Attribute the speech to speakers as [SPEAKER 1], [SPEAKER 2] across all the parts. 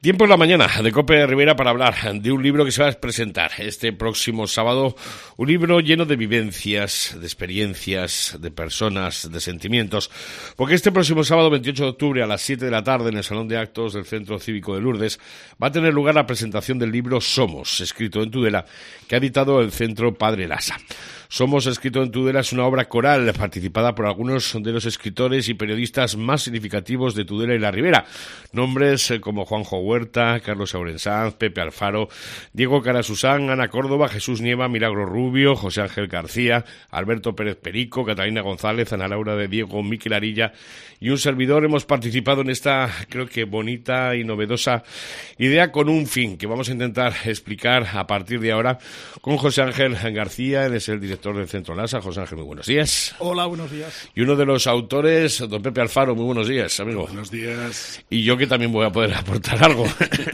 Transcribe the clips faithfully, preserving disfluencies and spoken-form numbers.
[SPEAKER 1] Tiempo en la mañana de COPE Rivera para hablar de un libro que se va a presentar este próximo sábado, un libro lleno de vivencias, de experiencias, de personas, de sentimientos, porque este próximo sábado veintiocho de octubre a las siete de la tarde en el Salón de Actos del Centro Cívico de Lourdes va a tener lugar la presentación del libro Somos, escrito en Tudela, que ha editado el Centro Padre Lasa. Somos, escrito en Tudela, es una obra coral participada por algunos de los escritores y periodistas más significativos de Tudela y la Ribera. Nombres como Juanjo Huerta, Carlos Aurensán, Pepe Alfaro, Diego Carasusán, Ana Córdoba, Jesús Nieva, Milagro Rubio, José Ángel García, Alberto Pérez Perico, Catalina González, Ana Laura de Diego, Miquel Arilla y un servidor. Hemos participado en esta, creo que bonita y novedosa idea con un fin que vamos a intentar explicar a partir de ahora con José Ángel García. Él es el director del Centro Lasa. José Ángel, muy buenos días.
[SPEAKER 2] Hola, buenos días.
[SPEAKER 1] Y uno de los autores, don Pepe Alfaro, muy buenos días, amigo.
[SPEAKER 3] Buenos días.
[SPEAKER 1] Y yo que también voy a poder aportar algo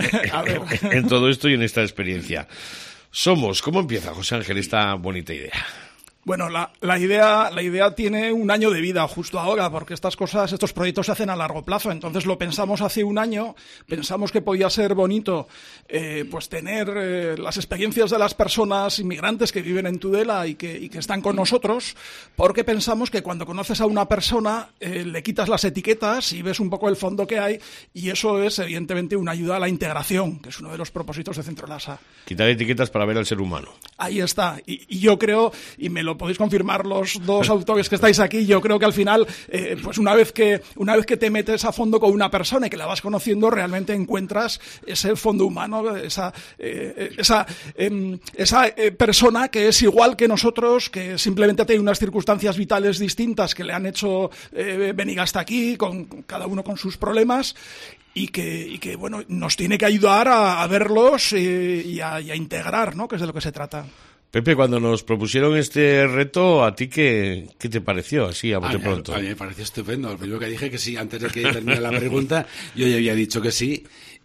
[SPEAKER 1] a ver. en todo esto y en esta experiencia. Somos, ¿cómo empieza, José Ángel, esta bonita idea?
[SPEAKER 2] Bueno, la, la idea la idea tiene un año de vida justo ahora, porque estas cosas, estos proyectos se hacen a largo plazo. Entonces lo pensamos hace un año, pensamos que podía ser bonito eh, pues tener eh, las experiencias de las personas inmigrantes que viven en Tudela y que, y que están con nosotros, porque pensamos que cuando conoces a una persona eh, le quitas las etiquetas y ves un poco el fondo que hay, y eso es evidentemente una ayuda a la integración, que es uno de los propósitos de Centro Lasa.
[SPEAKER 1] Quitar etiquetas para ver al ser humano.
[SPEAKER 2] Ahí está. Y, y yo creo, y me lo podéis confirmar los dos autores que estáis aquí, yo creo que al final, eh, pues una vez que una vez que te metes a fondo con una persona y que la vas conociendo, realmente encuentras ese fondo humano, esa eh, esa eh, esa eh, persona que es igual que nosotros, que simplemente tiene unas circunstancias vitales distintas que le han hecho eh, venir hasta aquí, con, con cada uno con sus problemas. Y que, y que, bueno, nos tiene que ayudar a, a verlos eh, y, a, y a integrar, ¿no? Que es de lo que se trata.
[SPEAKER 1] Pepe, cuando nos propusieron este reto, ¿a ti qué, qué te pareció? Así, a bote pronto.
[SPEAKER 3] A mí me pareció estupendo. Lo primero que dije que sí, antes de que termine la pregunta, yo ya había dicho que sí.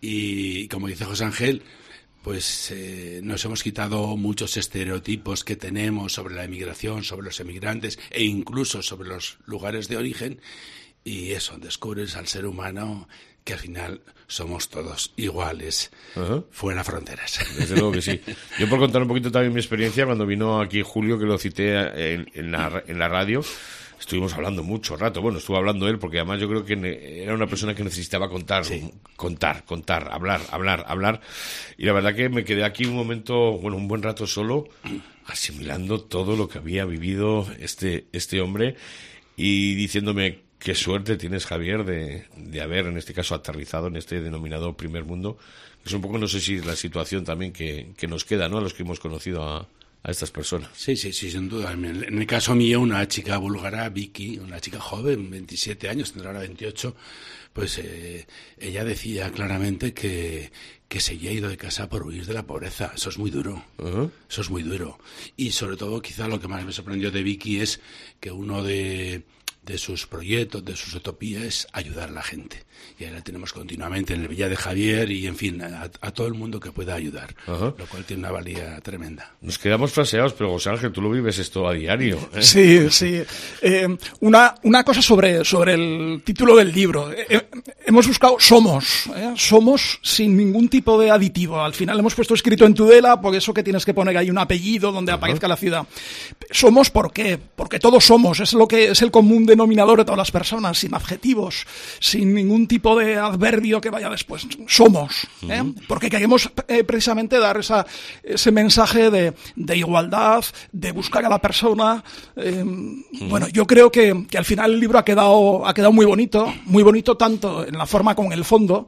[SPEAKER 3] Y como dice José Ángel, pues eh, nos hemos quitado muchos estereotipos que tenemos sobre la emigración, sobre los emigrantes e incluso sobre los lugares de origen. Y eso, descubres al ser humano que al final somos todos iguales, uh-huh. fuera fronteras.
[SPEAKER 1] Desde luego que sí. Yo, por contar un poquito también mi experiencia, cuando vino aquí Julio, que lo cité en, en, la, en la radio, estuvimos hablando mucho rato. Bueno, estuvo hablando él, porque además yo creo que era una persona que necesitaba contar, sí. contar, contar, hablar, hablar, hablar. Y la verdad que me quedé aquí un momento, bueno, un buen rato solo, asimilando todo lo que había vivido este, este hombre y diciéndome: qué suerte tienes, Javier, de, de haber, en este caso, aterrizado en este denominado primer mundo. Es un poco, no sé si la situación también que, que nos queda, ¿no?, a los que hemos conocido a, a estas personas.
[SPEAKER 3] Sí, sí, sí, sin duda. En el, en el caso mío, una chica búlgara, Vicky, una chica joven, veintisiete años, tendrá ahora veintiocho, pues eh, ella decía claramente que, que se había ido de casa por huir de la pobreza. Eso es muy duro. Uh-huh. Eso es muy duro. Y sobre todo, quizá lo que más me sorprendió de Vicky es que uno de... de sus proyectos, de sus utopías, es ayudar a la gente. Y ahí la tenemos continuamente en el Villa de Javier y, en fin, a, a todo el mundo que pueda ayudar, uh-huh. lo cual tiene una valía tremenda.
[SPEAKER 1] Nos quedamos fraseados, pero José Ángel, tú lo vives esto a diario, ¿eh?
[SPEAKER 2] Sí, sí. Eh, una, una cosa sobre, sobre el título del libro. Eh, hemos buscado Somos, ¿eh? Somos sin ningún tipo de aditivo. Al final hemos puesto escrito en Tudela, por eso que tienes que poner ahí un apellido donde uh-huh. aparezca la ciudad. Somos, ¿por qué? Porque todos somos, es lo que es el común denominador de todas las personas, sin adjetivos, sin ningún tipo de adverbio que vaya después. Somos, ¿eh? Uh-huh. Porque queremos eh, precisamente dar esa, ese mensaje de, de igualdad, de buscar a la persona. Eh, uh-huh. Bueno, yo creo que, que al final el libro ha quedado, ha quedado muy bonito, muy bonito tanto en la forma como en el fondo.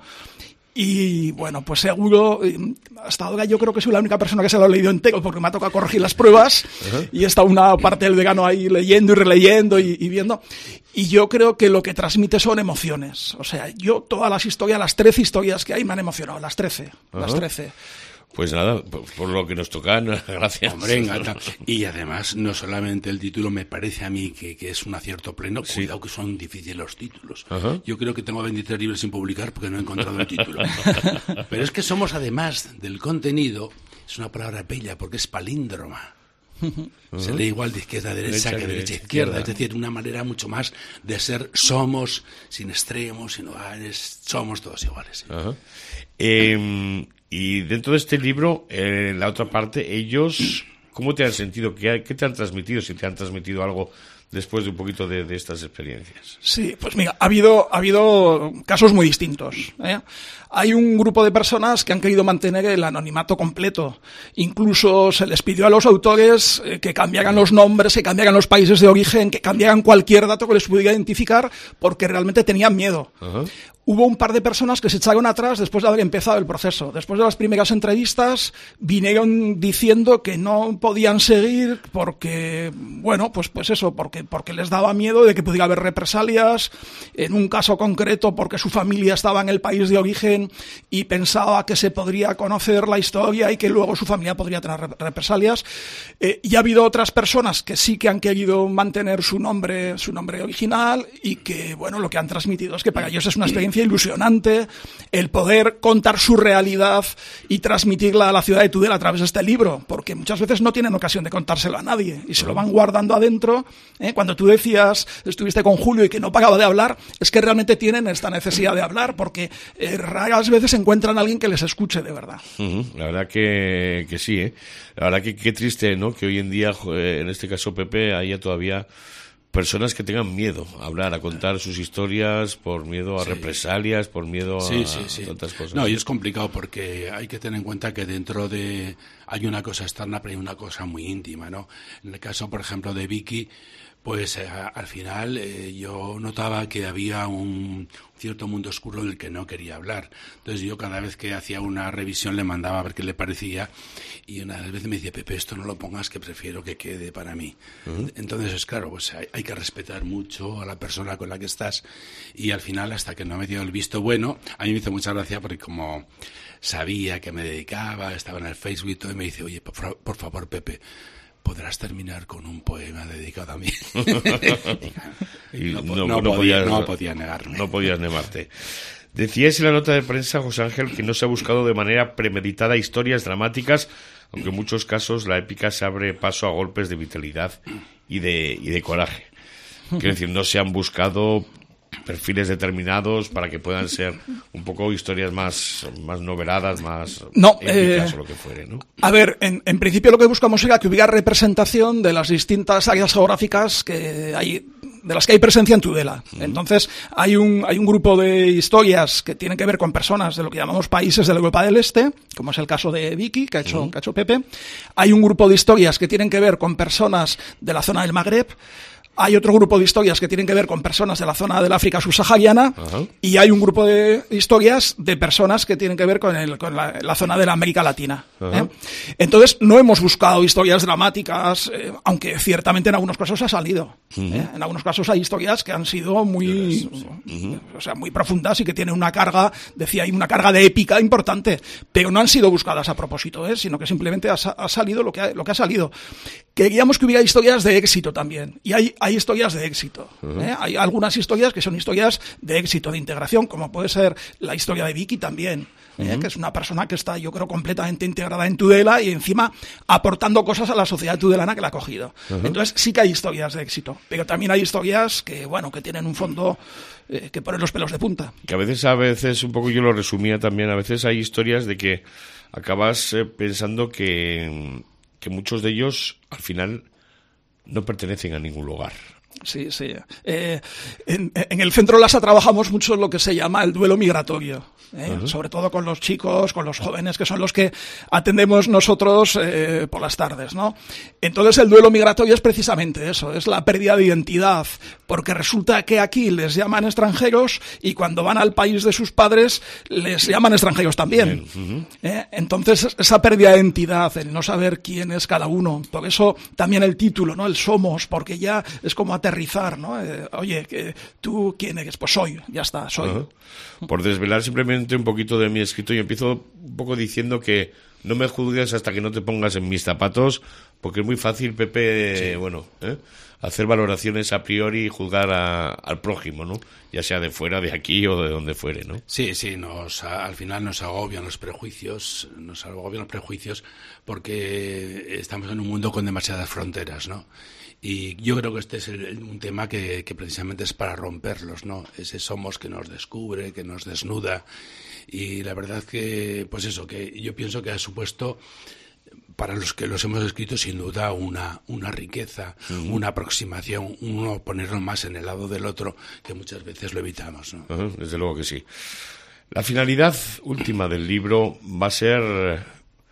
[SPEAKER 2] Y bueno, pues seguro, hasta ahora yo creo que soy la única persona que se lo ha leído entero, porque me ha tocado corregir las pruebas uh-huh. y está una parte del verano ahí leyendo y releyendo y, y viendo. Y yo creo que lo que transmite son emociones. O sea, yo todas las historias, las trece historias que hay me han emocionado, las trece, uh-huh. las trece.
[SPEAKER 1] Pues nada, por, por lo que nos toca, gracias.
[SPEAKER 3] Hombre, encanta. Y además, no solamente el título, me parece a mí que, que es un acierto pleno. Sí. Cuidado que son difíciles los títulos. Uh-huh. Yo creo que tengo veintitrés libros sin publicar porque no he encontrado el título. Pero es que somos, además del contenido, es una palabra bella porque es palíndroma. Uh-huh. Se lee igual de izquierda a derecha, derecha que de derecha a izquierda. izquierda. Es decir, una manera mucho más de ser somos, sin extremos, sin lugares, somos todos iguales.
[SPEAKER 1] Uh-huh. Eh, y dentro de este libro, en eh, la otra parte, ellos, ¿cómo te han sentido? ¿Qué, qué te han transmitido? Si te han transmitido algo después de un poquito de, de estas experiencias.
[SPEAKER 2] Sí, pues mira, ha habido, ha habido casos muy distintos, ¿eh? Hay un grupo de personas que han querido mantener el anonimato completo. Incluso se les pidió a los autores eh, que cambiaran los nombres, que cambiaran los países de origen, que cambiaran cualquier dato que les pudiera identificar, porque realmente tenían miedo. Uh-huh. Hubo un par de personas que se echaron atrás después de haber empezado el proceso. Después de las primeras entrevistas, vinieron diciendo que no podían seguir porque, bueno, pues, pues eso, porque, porque les daba miedo de que pudiera haber represalias. En un caso concreto, porque su familia estaba en el país de origen y pensaba que se podría conocer la historia y que luego su familia podría tener represalias. Eh, y ha habido otras personas que sí que han querido mantener su nombre, su nombre original y que, bueno, lo que han transmitido es que para ellos es una experiencia ilusionante el poder contar su realidad y transmitirla a la ciudad de Tudela a través de este libro, porque muchas veces no tienen ocasión de contárselo a nadie y se lo van guardando adentro. ¿eh? Cuando tú decías, estuviste con Julio y que no pagaba de hablar, es que realmente tienen esta necesidad de hablar, porque eh, raras veces encuentran a alguien que les escuche de verdad.
[SPEAKER 1] Uh-huh. La verdad que, que sí, ¿eh? La verdad que qué triste, ¿no? Que hoy en día, en este caso Pepe, haya todavía personas que tengan miedo a hablar, a contar sus historias por miedo a sí. represalias, por miedo
[SPEAKER 3] sí,
[SPEAKER 1] a
[SPEAKER 3] sí, sí.
[SPEAKER 1] tantas cosas.
[SPEAKER 3] No, y es complicado porque hay que tener en cuenta que dentro de... hay una cosa externa, pero hay una cosa muy íntima, ¿no? En el caso, por ejemplo, de Vicky, pues eh, al final eh, yo notaba que había un cierto mundo oscuro del que no quería hablar. Entonces yo cada vez que hacía una revisión le mandaba a ver qué le parecía y una vez me decía, Pepe, esto no lo pongas que prefiero que quede para mí. Uh-huh. Entonces es claro, pues hay, hay que respetar mucho a la persona con la que estás y al final hasta que no me dio el visto bueno, a mí me hizo mucha gracia porque como sabía que me dedicaba, estaba en el Facebook y todo y me dice, oye, por, por favor, Pepe, podrás terminar con un poema dedicado a mí.
[SPEAKER 1] y
[SPEAKER 3] no,
[SPEAKER 1] no,
[SPEAKER 3] no,
[SPEAKER 1] no,
[SPEAKER 3] podía,
[SPEAKER 1] podías,
[SPEAKER 3] no podía negarme.
[SPEAKER 1] No podías negarte. Decías en la nota de prensa, José Ángel, que no se ha buscado de manera premeditada historias dramáticas, aunque en muchos casos la épica se abre paso a golpes de vitalidad y de, y de coraje. Quiero decir, no se han buscado perfiles determinados para que puedan ser un poco historias más, más noveladas, más
[SPEAKER 2] no,
[SPEAKER 1] épicas
[SPEAKER 2] eh,
[SPEAKER 1] o lo que fuere, ¿no?
[SPEAKER 2] A ver, en, en principio lo que buscamos era que hubiera representación de las distintas áreas geográficas que hay, de las que hay presencia en Tudela. Uh-huh. Entonces, hay un, hay un grupo de historias que tienen que ver con personas de lo que llamamos países de la Europa del Este, como es el caso de Vicky, que ha hecho, uh-huh. que ha hecho Pepe. Hay un grupo de historias que tienen que ver con personas de la zona del Magreb. Hay otro grupo de historias que tienen que ver con personas de la zona del África subsahariana. Uh-huh. Y hay un grupo de historias de personas que tienen que ver con, el, con la, la zona de la América Latina. Uh-huh. ¿eh? Entonces, no hemos buscado historias dramáticas, eh, aunque ciertamente en algunos casos ha salido. Uh-huh. ¿eh? En algunos casos hay historias que han sido muy, uh-huh. o sea, muy profundas y que tienen una carga, decía, hay una carga de épica importante, pero no han sido buscadas a propósito, ¿eh? Sino que simplemente ha, ha salido lo que ha, lo que ha salido. Queríamos que hubiera historias de éxito también. Y hay Hay historias de éxito. Uh-huh. ¿eh? Hay algunas historias que son historias de éxito, de integración, como puede ser la historia de Vicky también, uh-huh. ¿eh? que es una persona que está, yo creo, completamente integrada en Tudela y encima aportando cosas a la sociedad tudelana que la ha cogido. Uh-huh. Entonces sí que hay historias de éxito, pero también hay historias que, bueno, que tienen un fondo eh, que pone los pelos de punta.
[SPEAKER 1] Que a veces, a veces, un poco yo lo resumía también, a veces hay historias de que acabas eh, pensando que, que muchos de ellos, al final, no pertenecen a ningún lugar.
[SPEAKER 2] Sí, sí. Eh, en, en el Centro Lasa trabajamos mucho lo que se llama el duelo migratorio, ¿eh? Uh-huh. Sobre todo con los chicos, con los jóvenes, que son los que atendemos nosotros eh, por las tardes, ¿no? Entonces el duelo migratorio es precisamente eso, es la pérdida de identidad, porque resulta que aquí les llaman extranjeros y cuando van al país de sus padres les llaman extranjeros también. Uh-huh. ¿eh? Entonces esa pérdida de identidad, el no saber quién es cada uno, por eso también el título, ¿no? El somos, porque ya es como aterrizar, ¿no? Eh, oye, que ¿tú quién eres? Pues soy, ya está, soy.
[SPEAKER 1] Uh-huh. Por desvelar simplemente un poquito de mi escrito, yo empiezo un poco diciendo que no me juzgues hasta que no te pongas en mis zapatos, porque es muy fácil, Pepe, sí. bueno, ¿eh? hacer valoraciones a priori y juzgar a, al prójimo, ¿no? Ya sea de fuera, de aquí o de donde fuere, ¿no?
[SPEAKER 3] Sí, sí, nos, al final nos agobian los prejuicios, nos agobian los prejuicios porque estamos en un mundo con demasiadas fronteras, ¿no? Y yo creo que este es el, un tema que, que precisamente es para romperlos, ¿no? Ese somos que nos descubre, que nos desnuda. Y la verdad que, pues eso, que yo pienso que ha supuesto, para los que los hemos escrito, sin duda una, una riqueza, uh-huh. una aproximación, uno ponernos más en el lado del otro, que muchas veces lo evitamos, ¿no? Uh-huh,
[SPEAKER 1] desde luego que sí. La finalidad última del libro va a ser...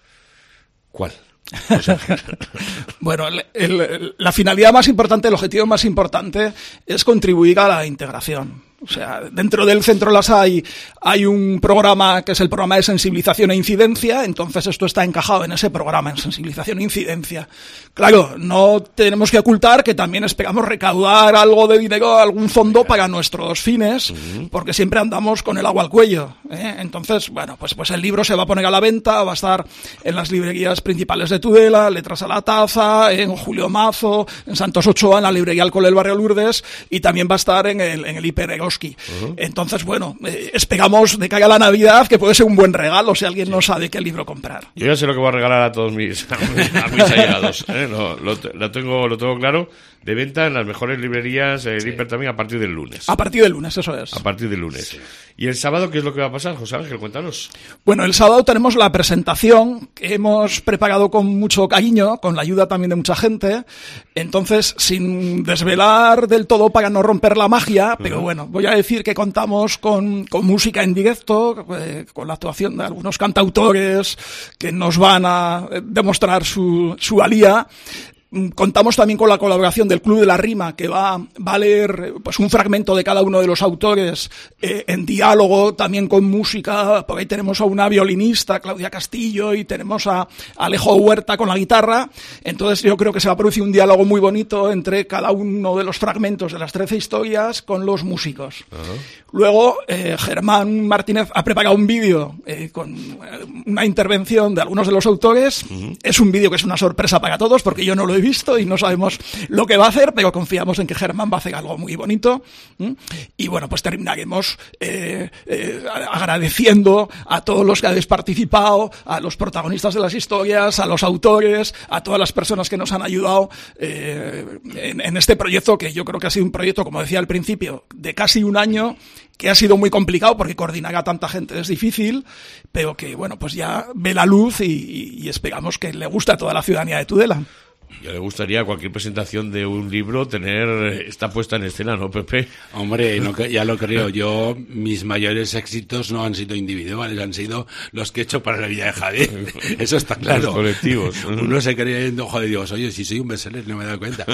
[SPEAKER 1] ¿cuál? O sea,
[SPEAKER 2] bueno, el, el, la finalidad más importante, el objetivo más importante es contribuir a la integración. O sea, dentro del Centro Lasa hay, hay un programa que es el programa de sensibilización e incidencia, entonces esto está encajado en ese programa, en sensibilización e incidencia. Claro, no tenemos que ocultar que también esperamos recaudar algo de dinero, algún fondo para nuestros fines, porque siempre andamos con el agua al cuello, ¿eh? Entonces, bueno, pues, pues el libro se va a poner a la venta, va a estar en las librerías principales de Tudela, Letras a la Taza, en Julio Mazo, en Santos Ochoa, en la librería Alcohol del Barrio Lourdes, y también va a estar en el, en el Hiper Uh-huh. Entonces, bueno, eh, esperamos de cara a la Navidad que puede ser un buen regalo si alguien sí. no sabe qué libro comprar.
[SPEAKER 1] Yo ya sé lo que voy a regalar a todos mis, a mis, a mis allegados, ¿eh? lo, lo, lo, tengo, lo tengo claro. De venta en las mejores librerías, eh, sí. Hiper también a partir del lunes.
[SPEAKER 2] A partir del lunes, eso es.
[SPEAKER 1] A partir del lunes. Sí. ¿Y el sábado qué es lo que va a pasar, José Ángel? Cuéntanos.
[SPEAKER 2] Bueno, el sábado tenemos la presentación que hemos preparado con mucho cariño, con la ayuda también de mucha gente. Entonces, sin desvelar del todo para no romper la magia, pero uh-huh. bueno, voy a decir que contamos con, con música en directo, eh, con la actuación de algunos cantautores que nos van a demostrar su, su valía. Contamos también con la colaboración del Club de la Rima, que va, va a leer pues un fragmento de cada uno de los autores eh, en diálogo, también con música. Por ahí tenemos a una violinista, Claudia Castillo, y tenemos a Alejo Huerta con la guitarra. Entonces yo creo que se va a producir un diálogo muy bonito entre cada uno de los fragmentos de las trece historias con los músicos. Uh-huh. Luego, eh, Germán Martínez ha preparado un vídeo eh, con una intervención de algunos de los autores. Uh-huh. Es un vídeo que es una sorpresa para todos, porque yo no lo he visto y no sabemos lo que va a hacer, pero confiamos en que Germán va a hacer algo muy bonito. ¿Mm? Y bueno, pues terminaremos eh, eh, agradeciendo a todos los que habéis participado, a los protagonistas de las historias, a los autores, a todas las personas que nos han ayudado eh, en, en este proyecto, que yo creo que ha sido un proyecto, como decía al principio, de casi un año, que ha sido muy complicado porque coordinar a tanta gente es difícil, pero que bueno, pues ya ve la luz y, y esperamos que le guste a toda la ciudadanía de Tudela.
[SPEAKER 1] Ya le gustaría cualquier presentación de un libro tener esta puesta en escena, ¿no, Pepe?
[SPEAKER 3] Hombre, no, ya lo creo. Yo, mis mayores éxitos no han sido individuales, han sido los que he hecho para la vida de Javier. Eso está claro.
[SPEAKER 1] Los colectivos.
[SPEAKER 3] Uno se cree yendo, joder, digo, oye, si soy un bestseller no me he dado cuenta.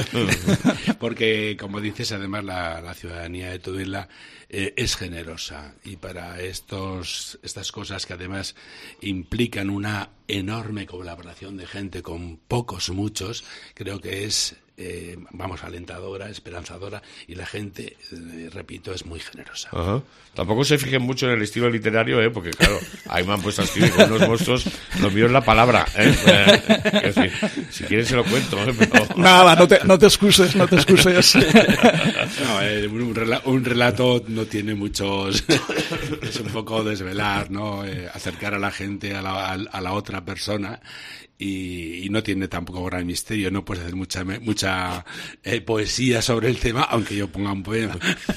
[SPEAKER 3] Porque, como dices, además la, la ciudadanía de Tudela eh, es generosa. Y para estos estas cosas que además implican una enorme colaboración de gente con pocos, muchos, creo que es, eh, vamos, alentadora, esperanzadora, y la gente, eh, repito, es muy generosa.
[SPEAKER 1] Ajá. Tampoco se fijen mucho en el estilo literario, ¿eh? Porque claro, ahí me han puesto a escribir con unos monstruos, lo mío es la palabra, ¿eh? Eh, es decir, si quieres se lo cuento, ¿eh? Pero...
[SPEAKER 2] Nada, no te, no te excuses, no te excuses.
[SPEAKER 3] No, eh, un, relato, un relato no tiene muchos... Es un poco desvelar, ¿no? Eh, acercar a la gente a la, a la otra persona. Y, y no tiene tampoco gran misterio, no puedes hacer mucha mucha eh, poesía sobre el tema, aunque yo ponga un poema.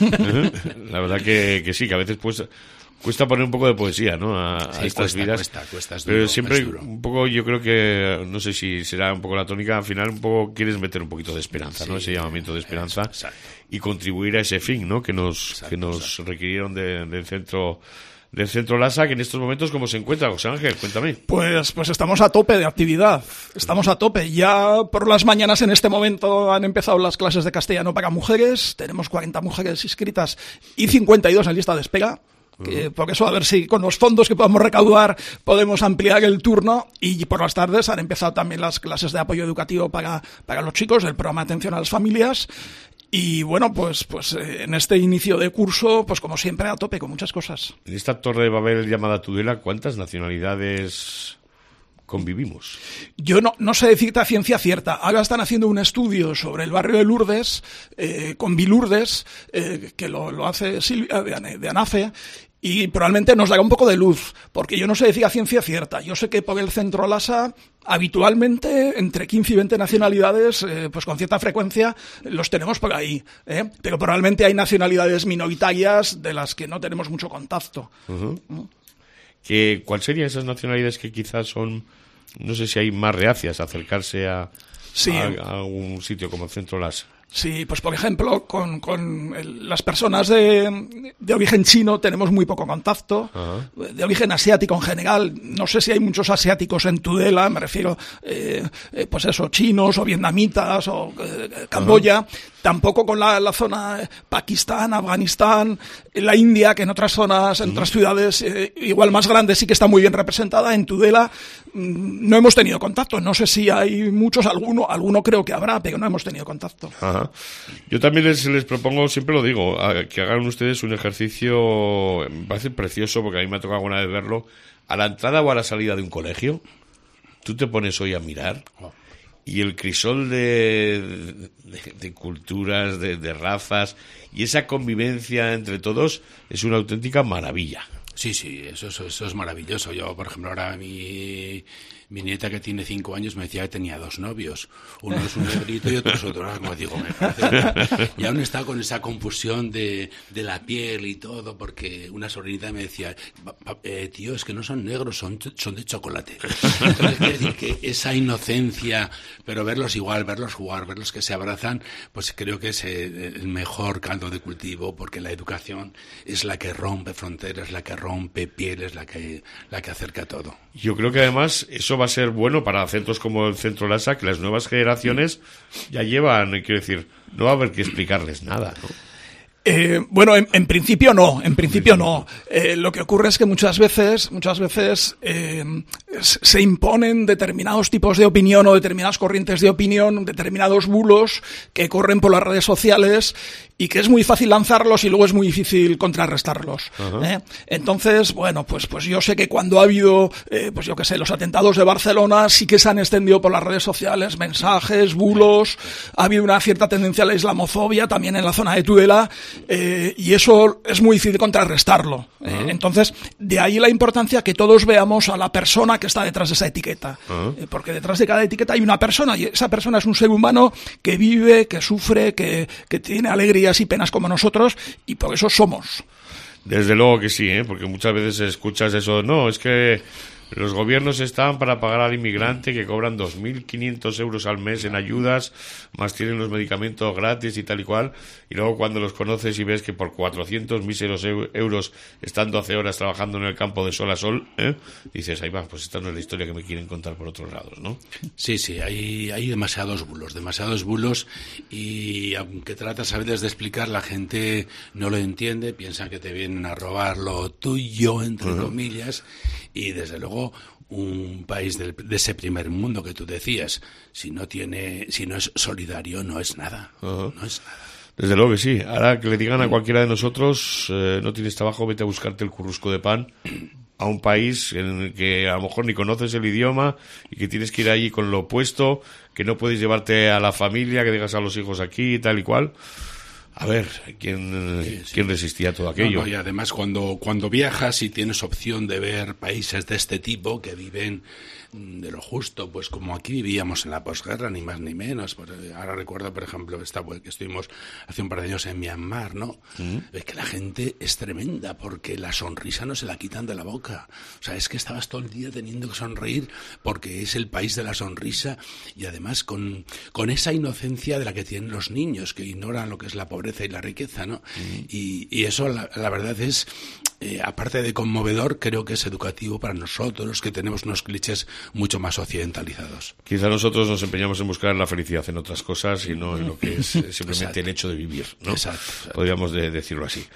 [SPEAKER 1] La verdad que, que sí, que a veces pues cuesta poner un poco de poesía, ¿no? A,
[SPEAKER 3] sí,
[SPEAKER 1] a estas
[SPEAKER 3] cuesta,
[SPEAKER 1] vidas.
[SPEAKER 3] Cuesta, cuesta, es
[SPEAKER 1] pero
[SPEAKER 3] duro,
[SPEAKER 1] siempre
[SPEAKER 3] es duro.
[SPEAKER 1] Un poco, yo creo que, no sé si será un poco la tónica, al final un poco quieres meter un poquito de esperanza, sí, ¿no? Ese llamamiento de esperanza.
[SPEAKER 3] Exacto.
[SPEAKER 1] Y contribuir a ese fin, ¿no? Que nos, exacto, que nos exacto. requirieron de, del centro... del Centro Lasa, que en estos momentos, ¿cómo se encuentra, José Ángel? Cuéntame.
[SPEAKER 2] Pues, pues estamos a tope de actividad. Estamos a tope. Ya por las mañanas en este momento han empezado las clases de castellano para mujeres. Tenemos cuarenta mujeres inscritas y cincuenta y dos en lista de espera. Que, uh-huh. Por eso, a ver si con los fondos que podamos recaudar podemos ampliar el turno. Y por las tardes han empezado también las clases de apoyo educativo para, para los chicos, el programa de atención a las familias. Y bueno, pues, pues eh, en este inicio de curso, pues como siempre a tope con muchas cosas.
[SPEAKER 1] En esta Torre de Babel llamada Tudela, ¿cuántas nacionalidades convivimos?
[SPEAKER 2] Yo no, no sé decirte a ciencia cierta. Ahora están haciendo un estudio sobre el barrio de Lourdes, eh, con Bilourdes, eh, que lo, lo hace Silvia de, de ANAFE, y probablemente nos dará un poco de luz, porque yo no sé decir a ciencia cierta. Yo sé que por el centro Lasa, habitualmente, entre quince y veinte nacionalidades, eh, pues con cierta frecuencia, los tenemos por ahí, ¿eh? Pero probablemente hay nacionalidades minoritarias de las que no tenemos mucho contacto.
[SPEAKER 1] Uh-huh. ¿Mm? ¿Qué, ¿Cuál serían esas nacionalidades que quizás son, no sé si hay más reacias a acercarse a,
[SPEAKER 2] sí.
[SPEAKER 1] a, a un sitio como el centro Lasa?
[SPEAKER 2] Sí, pues por ejemplo, con, con el, las personas de, de origen chino tenemos muy poco contacto, uh-huh. de origen asiático en general. No sé si hay muchos asiáticos en Tudela, me refiero, eh, eh, pues eso, chinos o vietnamitas o eh, Camboya. Uh-huh. Tampoco con la, la zona Pakistán, Afganistán, la India, que en otras zonas, en uh-huh. otras ciudades eh, igual más grandes sí que está muy bien representada. En Tudela mmm, no hemos tenido contacto. No sé si hay muchos, alguno, alguno creo que habrá, pero no hemos tenido contacto.
[SPEAKER 1] Uh-huh. Yo también les, les propongo, siempre lo digo, a, que hagan ustedes un ejercicio, me parece precioso porque a mí me ha tocado alguna vez verlo, a la entrada o a la salida de un colegio, tú te pones hoy a mirar y el crisol de, de, de culturas, de, de razas y esa convivencia entre todos es una auténtica maravilla.
[SPEAKER 3] Sí, sí, eso, eso, eso es maravilloso. Yo, por ejemplo, ahora mi, mi nieta que tiene cinco años me decía que tenía dos novios. Uno es un negrito y otro es otro. Ahora, como digo, me parece... Y aún está con esa confusión de, de la piel y todo, porque una sobrinita me decía, eh, tío, es que no son negros, son, son de chocolate. Entonces, quiere decir que esa inocencia, pero verlos igual, verlos jugar, verlos que se abrazan, pues creo que es el mejor caldo de cultivo, porque la educación es la que rompe fronteras, la que rompe pieles, la que, la que acerca todo.
[SPEAKER 1] Yo creo que además eso va a ser bueno para centros como el Centro Lasa, que las nuevas generaciones ya llevan, quiero decir, no va a haber que explicarles nada, ¿no?
[SPEAKER 2] Eh, bueno, en, en principio no, en principio no. Eh, lo que ocurre es que muchas veces, muchas veces eh, se imponen determinados tipos de opinión o determinadas corrientes de opinión, determinados bulos que corren por las redes sociales y que es muy fácil lanzarlos y luego es muy difícil contrarrestarlos. Uh-huh. ¿eh? Entonces, bueno, pues, pues yo sé que cuando ha habido, eh, pues yo qué sé, los atentados de Barcelona sí que se han extendido por las redes sociales mensajes, bulos, ha habido una cierta tendencia a la islamofobia también en la zona de Tudela. Eh, y eso es muy difícil contrarrestarlo. Uh-huh. Eh, entonces, de ahí la importancia que todos veamos a la persona que está detrás de esa etiqueta. Uh-huh. Eh, porque detrás de cada etiqueta hay una persona, y esa persona es un ser humano que vive, que sufre, que, que tiene alegrías y penas como nosotros, y por eso somos.
[SPEAKER 1] Desde luego que sí, ¿eh? Porque muchas veces escuchas eso, no, es que los gobiernos están para pagar al inmigrante que cobran dos mil quinientos euros al mes en ayudas, más tienen los medicamentos gratis y tal y cual, y luego cuando los conoces y ves que por cuatrocientos míseros euros están doce horas trabajando en el campo de sol a sol, ¿eh? Dices, ahí va, pues esta no es la historia que me quieren contar por otros lados, ¿no?
[SPEAKER 3] Sí, sí, hay, hay demasiados bulos, demasiados bulos, y aunque tratas a veces de explicar, la gente no lo entiende, piensa que te vienen a robar lo tuyo, entre uh-huh. comillas, y desde luego un país del, de ese primer mundo que tú decías, si no tiene, si no es solidario, no es nada, uh-huh. no es nada.
[SPEAKER 1] Desde luego que sí. Ahora que le digan a cualquiera de nosotros, eh, no tienes trabajo, vete a buscarte el currusco de pan a un país en el que a lo mejor ni conoces el idioma y que tienes que ir allí con lo opuesto, que no puedes llevarte a la familia, que dejas a los hijos aquí y tal y cual. A ver, ¿quién, sí, sí. ¿quién resistía todo aquello?
[SPEAKER 3] No, no, y además cuando, cuando viajas y tienes opción de ver países de este tipo que viven de lo justo, pues como aquí vivíamos en la posguerra, ni más ni menos. Ahora recuerdo, por ejemplo, esta, que estuvimos hace un par de años en Myanmar, ¿no? ¿Mm? Es que la gente es tremenda, porque la sonrisa no se la quitan de la boca. O sea, es que estabas todo el día teniendo que sonreír porque es el país de la sonrisa, y además con, con esa inocencia de la que tienen los niños, que ignoran lo que es la pobreza y la riqueza, ¿no? ¿Mm? Y, y eso, la, la verdad es, eh, aparte de conmovedor, creo que es educativo para nosotros, que tenemos unos clichés mucho más occidentalizados.
[SPEAKER 1] Quizá nosotros nos empeñamos en buscar la felicidad en otras cosas y no en lo que es simplemente Exacto. el hecho de vivir, ¿no?
[SPEAKER 3] Exacto, exacto.
[SPEAKER 1] Podríamos de decirlo así.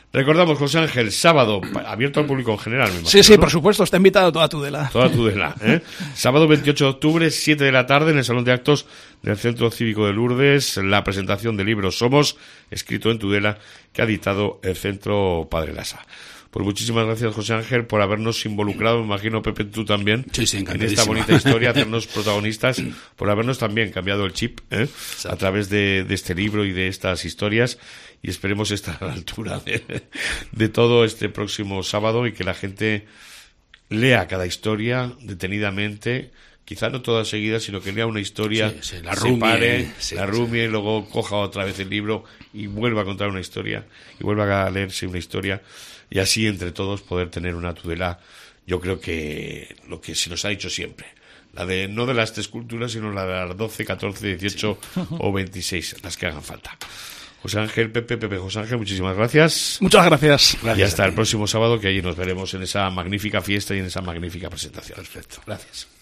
[SPEAKER 1] Recordamos, José Ángel, sábado, abierto al público en general, me imagino,
[SPEAKER 2] Sí, sí,
[SPEAKER 1] ¿no?
[SPEAKER 2] por supuesto, está invitado toda Tudela.
[SPEAKER 1] Toda Tudela, ¿eh? Sábado veintiocho de octubre, siete de la tarde, en el Salón de Actos del Centro Cívico de Lourdes, la presentación del libro Somos, escrito en Tudela, que ha editado el Centro Padre Lasa. Pues muchísimas gracias, José Ángel, por habernos involucrado, me imagino, Pepe, tú también,
[SPEAKER 3] sí, sí,
[SPEAKER 1] en esta bonita historia, hacernos protagonistas, por habernos también cambiado el chip, ¿eh? A través de, de este libro y de estas historias, y esperemos estar a la altura de, de todo este próximo sábado y que la gente lea cada historia detenidamente, quizá no toda seguida, sino que lea una historia,
[SPEAKER 3] sí, sí, la
[SPEAKER 1] se
[SPEAKER 3] rumie,
[SPEAKER 1] pare,
[SPEAKER 3] sí,
[SPEAKER 1] la rumie, sí. Luego coja otra vez el libro y vuelva a contar una historia, y vuelva a leerse una historia, y así entre todos poder tener una Tudela, yo creo que lo que se nos ha dicho siempre, la de no de las tres culturas, sino la de las doce, catorce, dieciocho sí. o veintiséis, las que hagan falta. José Ángel, Pepe, Pepe, José Ángel, muchísimas gracias.
[SPEAKER 2] Muchas gracias.
[SPEAKER 1] gracias y hasta el próximo sábado, que allí nos veremos en esa magnífica fiesta y en esa magnífica presentación.
[SPEAKER 3] Perfecto.
[SPEAKER 1] Gracias.